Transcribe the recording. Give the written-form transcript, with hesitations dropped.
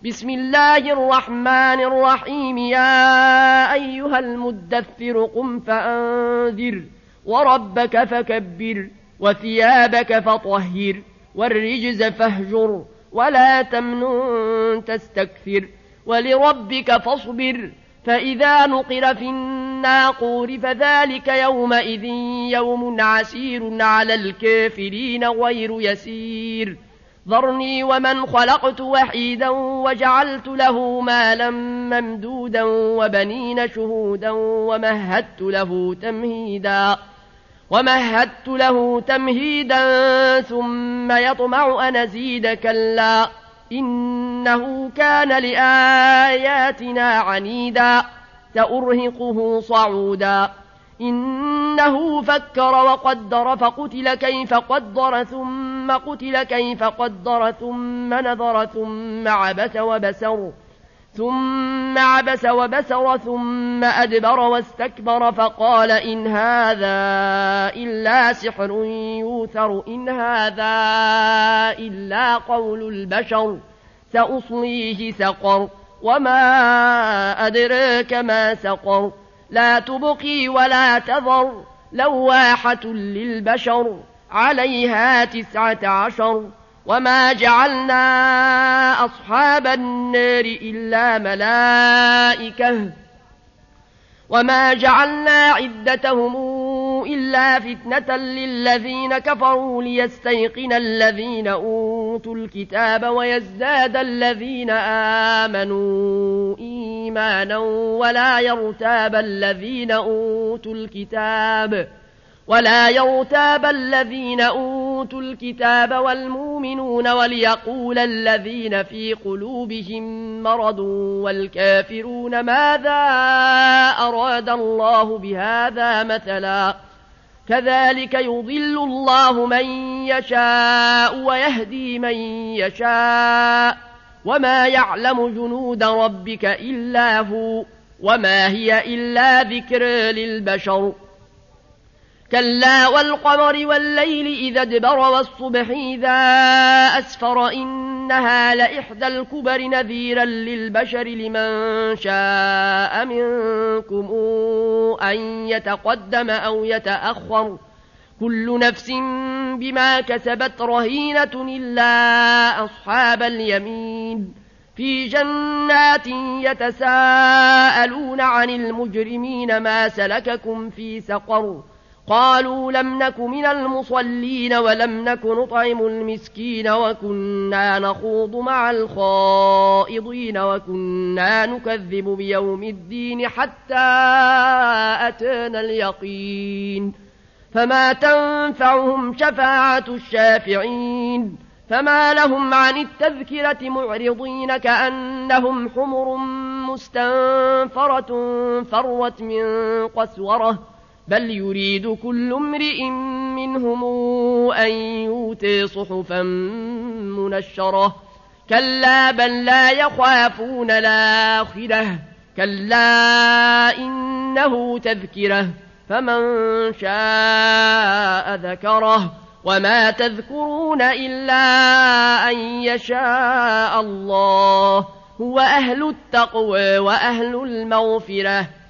بسم الله الرحمن الرحيم. يا أيها المدثر قم فأنذر وربك فكبر وثيابك فطهر والرجز فاهجر ولا تمنن تستكثر ولربك فاصبر. فإذا نقر في الناقور فذلك يومئذ يوم عسير على الكافرين غير يسير. ذرني ومن خلقت وحيدا وجعلت له مالا ممدودا وبنين شهودا ومهدت له تمهيدا ثم يطمع أن أزيد كلا إنه كان لآياتنا عنيدا سأرهقه صعودا. إنه فكر وقدر فقتل كيف قدر ثم قتل كيف قدر ثم نظر ثم عبس وبسر ثم أدبر واستكبر فقال إن هذا إلا سحر يوثر إن هذا إلا قول البشر سأصليه سقر وما أدراك ما سقر لا تبقي ولا تذر لواحة للبشر عليها 19 وما جعلنا أصحاب النار إلا ملائكة وما جعلنا عدتهم إلا فتنة للذين كفروا ليستيقن الذين أوتوا الكتاب ويزداد الذين آمنوا إيمانا ولا يرتاب الذين أوتوا الكتاب والمؤمنون وليقول الذين في قلوبهم مرض والكافرون ماذا أراد الله بهذا مثلا كذلك يضل الله من يشاء ويهدي من يشاء وما يعلم جنود ربك إلا هو وما هي إلا ذكر للبشر. كلا والقمر والليل إذا ادبر والصبح إذا أسفر إنها لإحدى الكبر نذيرا للبشر لمن شاء منكم أن يتقدم أو يتأخر كل نفس بما كسبت رهينة إلا أصحاب اليمين في جنات يتساءلون عن المجرمين ما سلككم في سقر قالوا لم نك من المصلين ولم نك نطعم المسكين وكنا نخوض مع الخائضين وكنا نكذب بيوم الدين حتى أتانا اليقين فما تنفعهم شفاعة الشافعين فما لهم عن التذكرة معرضين كأنهم حمر مستنفرة فرت من قسورة بل يريد كل امرئ منهم أن يؤتى صحفا منشرة كلا بل لا يخافون الآخرة كلا إنه تذكرة فمن شاء ذكره وما تذكرون إلا أن يشاء الله هو أهل التقوى وأهل المغفرة